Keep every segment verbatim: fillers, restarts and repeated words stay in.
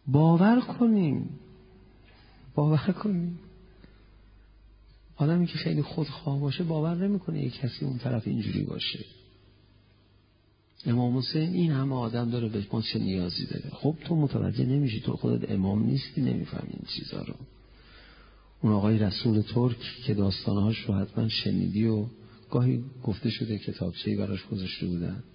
باور کنیم باور کنیم آدمی که خیلی خودخواه باشه باور نمیکنه یک کسی اون طرف اینجوری باشه. امام حسین این همه آدم داره، به ما چه نیازی داره؟ خب تو متوجه نمیشی، تو خودت امام نیستی، نمیفهمی این چیزا رو. اون آقای رسول ترک که داستانهاش رو حتما شنیدی و گاهی گفته شده کتابچه‌ای براش گذاشته بودن.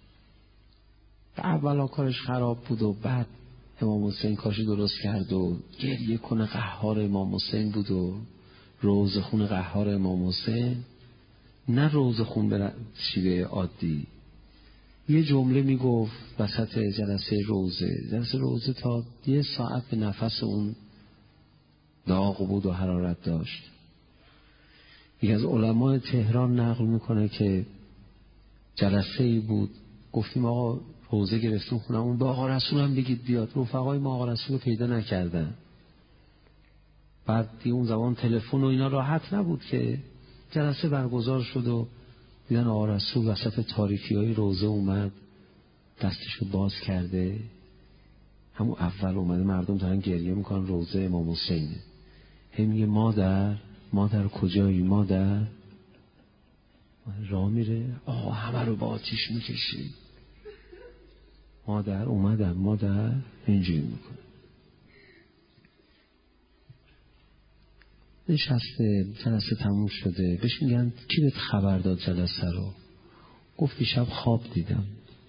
اولا کارش خراب بود و بعد امام حسین کارش درست کرد و گریه کنه قهار امام حسین بود و روز خون قهار امام حسین، نه روز خون به شیوه عادی. یه جمله میگفت وسط جلسه روزه جلسه روزه تا یه ساعت به نفس اون داغ بود و حرارت داشت. یکی از علمای تهران نقل میکنه که جلسه ای بود، گفتیم آقا روزه گرفتیم خونمون، به آقا رسول هم بگید بیاد. رفقای ما آقا رسول رو پیدا نکردن. بعد دیگه اون زمان تلفن و اینا راحت نبود که جلسه برگزار شد و دیدن آقا رسول وسط تاریکی های روزه اومد، دستشو باز کرده. همون اول اومده، مردم دارن گریه میکنن، روزه امام حسینه. هم میگه مادر مادر کجایی مادر؟ راه میره، آقا همه رو با آتیش میکشید. مادر اومدم مادر، اینجوری میکنه. نشسته، جلسه تموم شده، بهش میگن کی بهت خبر داد جلسه رو؟ گفت شب خواب دیدم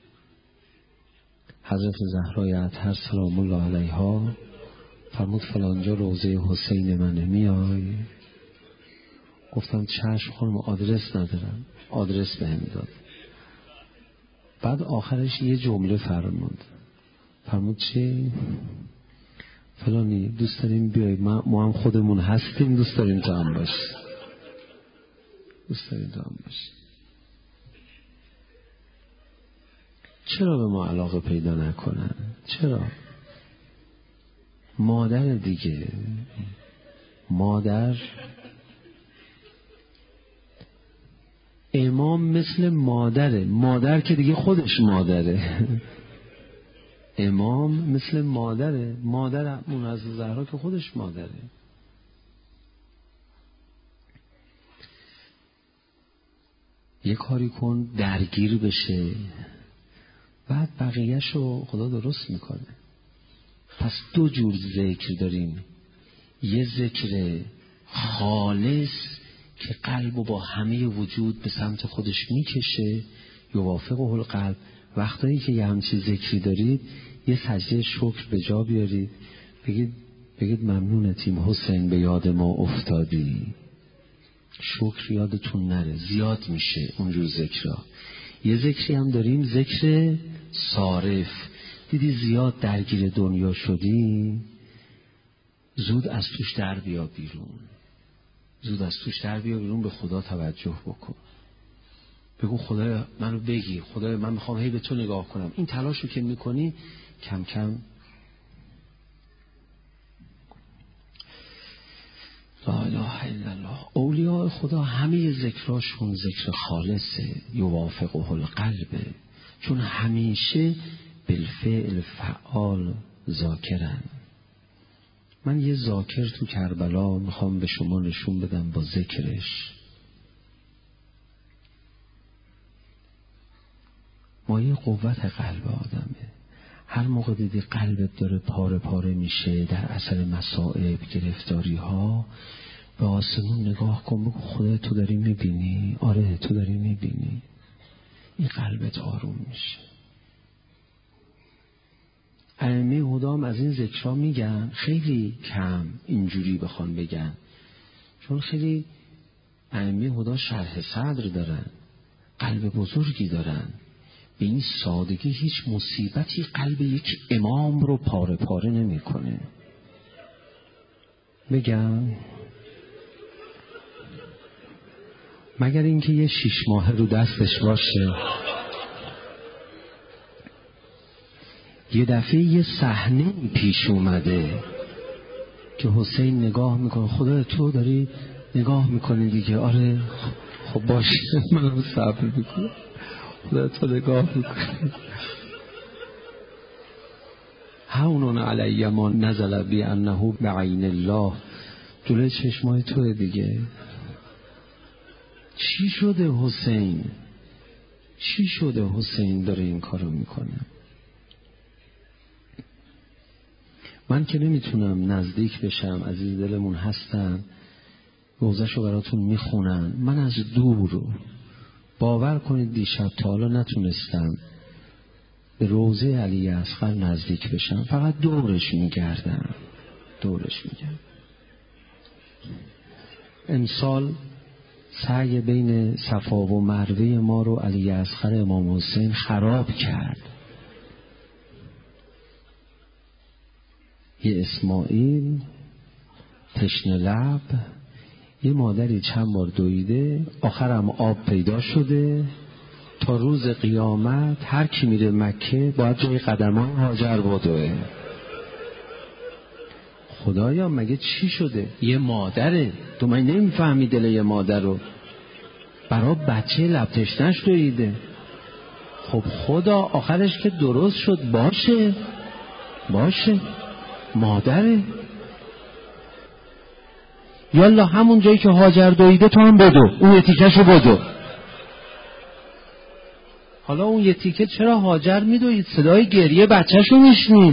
حضرت زهرای اطهر سلام الله علیها فرمود فلانجا روزه حسین منه، میای؟ گفتم چشم خانم، آدرس ندارم. آدرس بهم داد. بعد آخرش یه جمله فرمود فرمود چی؟ فلانی دوست داریم بیای، ما, ما هم خودمون هستیم، دوست داریم تو هم باشی، دوست داریم تو هم باشی. چرا به ما علاقه پیدا نکنن؟ چرا؟ مادر دیگه، مادر. امام مثل مادره، مادر که دیگه خودش مادره. امام مثل مادره، مادر اون از زهرا که خودش مادره. یه کاری کن درگیر بشه، بعد بقیه‌شو خدا درست میکنه. پس دو جور ذکر داریم، یه ذکر خالص که قلبو با همه وجود به سمت خودش میکشه، یوافقه القلب. وقتایی که یه همچی ذکری دارید، یه سجده شکر به جا بیارید، بگید بگید ممنونتیم حسین به یاد ما افتادی. شکر یادتون نره، زیاد میشه اونجور ذکرها. یه ذکری هم داریم، ذکر صارف. دیدی زیاد درگیر دنیا شدی، زود از توش در بیا بیرون، زود از توش در بیا بیرون، به خدا توجه بکن. بگو خدایا منو بگی، خدایا من میخوام هی به تو نگاه کنم. این تلاشو که میکنی کم کم لا اله الا الله. اولیاء خدا همه ذکراشون ذکر خالصه، یوافقه القلبه، چون همیشه بالفعل فعال ذاکرن. من یه ذاکر تو کربلا میخوام به شما نشون بدم با ذکرش. مایه قوت قلب آدمه. هر موقع دیدی قلبت داره پاره پاره میشه در اثر مصائب گرفتاری ها، به آسمون نگاه کن، بگو خدا تو داری میبینی؟ آره تو داری میبینی. این قلبت آروم میشه. ائمه هدام از این ذکرها میگن، خیلی کم اینجوری بخوان بگن، چون خیلی ائمه هدا شرح صدر دارن، قلب بزرگی دارن. به این سادگی هیچ مصیبتی قلب یک امام رو پاره پاره نمی کنه. بگم مگر اینکه یه شیش ماه رو دستش باشه، یه دفعه یه صحنه پیش اومده که حسین نگاه میکنه، خدا تو داری نگاه میکنی دیگه، آره خب باشه من صبر میکنم، خدا تو نگاه میکنی. هون علی ما نزل بی انه بعین الله. جلوی چشمای توه دیگه. چی شده حسین؟ چی شده حسین داره این کارو میکنه؟ من که نمیتونم نزدیک بشم، عزیز دلمون هستن، روزشو براتون میخونن، من از دور، باور کنید دیشب تا حالا نتونستم به روزه علی اصغر نزدیک بشم، فقط دورش میگردم دورش میگردم. امسال سعی بین صفا و مروه ما رو علی اصغر امام حسین خراب کرد. یه اسماعیل تشنه لب، یه مادری چند بار دویده، آخرم آب پیدا شده. تا روز قیامت هر کی میره مکه باید جای قدمان هاجر بدوه. خدایا مگه چی شده؟ یه مادره، تو من نمیفهمی دل یه مادر رو، برای بچه لب تشنش دویده. خب خدا آخرش که درست شد، باشه باشه مادره، یالا همون جایی که هاجر دویده تو هم بدو، اون یه تیکشو بدو. حالا اون یه تیکه چرا هاجر میدوید؟ صدای گریه بچهشو میشنید.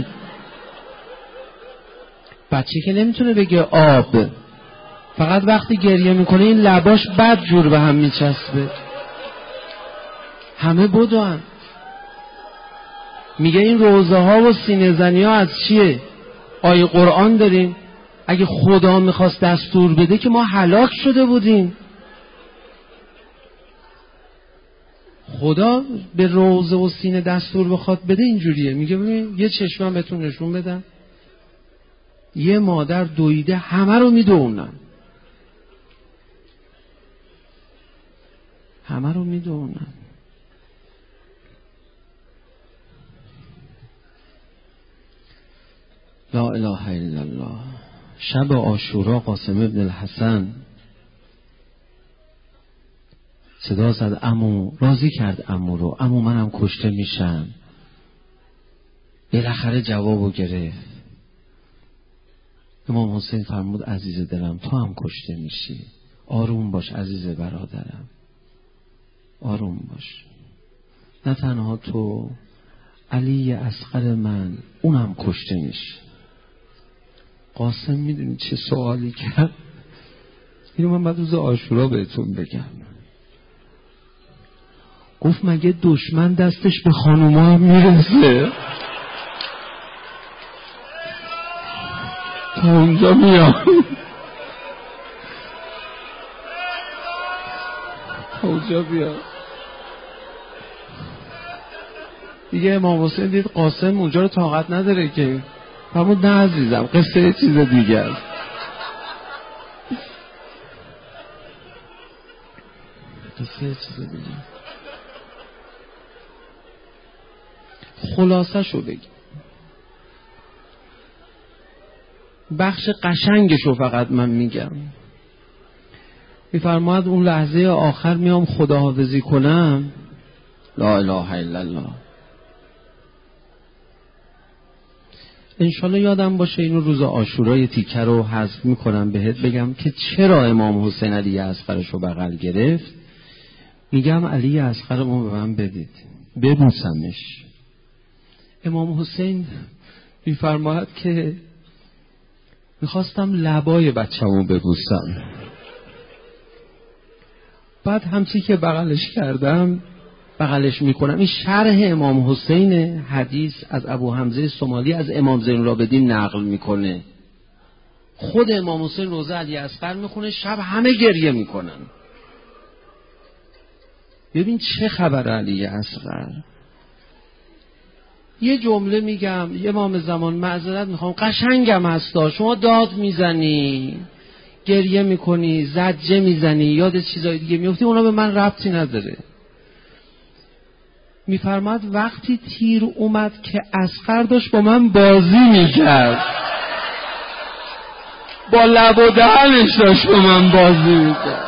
بچه که نمیتونه بگه آب، فقط وقتی گریه میکنه این لباش بد جور به هم میچسبه. همه بدوان. میگه این روزه ها و سینه زنی ها از چیه؟ آیه قرآن داریم، اگه خدا میخواست دستور بده که ما هلاک شده بودیم. خدا به روزه و سینه دستور بخواد بده اینجوریه. میگه ببین یه چشمم بهتون نشون بدم، یه مادر دویده همه رو میدونن، همه رو میدونن. لا اله الا الله. شب عاشورا قاسم ابن الحسن صدا زد عمو، راضی کرد عمو رو، عمو منم کشته میشم. بالاخره جوابو گرفت. امام حسین فرمود عزیز دلم تو هم کشته میشی، آروم باش عزیز برادرم، آروم باش. نه تنها تو، علی اصغر من اونم کشته میشه. قاسم میدونی چه سوالی کرد؟ اینو من بعد روز عاشورا بهتون بگم. گفت مگه دشمن دستش به خانوما هم میرسه؟ تا اونجا میام، تا اونجا بیام. دیگه امام حسین دید قاسم اونجا رو طاقت نداره که، فرمود نه عزیزم قصه یه چیز دیگه است. قصه یه چیز دیگه. خلاصه شو بگی، بخش قشنگشو فقط من میگم. میفرماید اون لحظه آخر میام خداحافظی کنم، لا اله الا الله. انشالله یادم باشه اینو روز عاشورا یه تیکه رو حذف میکنم بهت بگم که چرا امام حسین علی اصغرش رو بغل گرفت. میگم علی اصغرمو به من بدید ببوسمش. امام حسین میفرماید که میخواستم لبای بچه‌مو ببوسم، بعد همچی که بغلش کردم بغلش میکنم. این شرح امام حسین حدیث از ابو حمزه سمالی از امام زین العابدین نقل میکنه. خود امام حسین روزه علی اصغر میخونه، شب همه گریه میکنن. ببین چه خبر علی اصغر. یه جمله میگم، یه امام زمان معذرت میخوام، قشنگم هستا، شما داد میزنی، گریه میکنی، زجه میزنی، یاد چیزای دیگه میفتی، اونا به من ربطی نداره. میفرماد وقتی تیر اومد که اصغر داشت با من بازی میکرد، با لب و دهنش داشت با من بازی میکرد.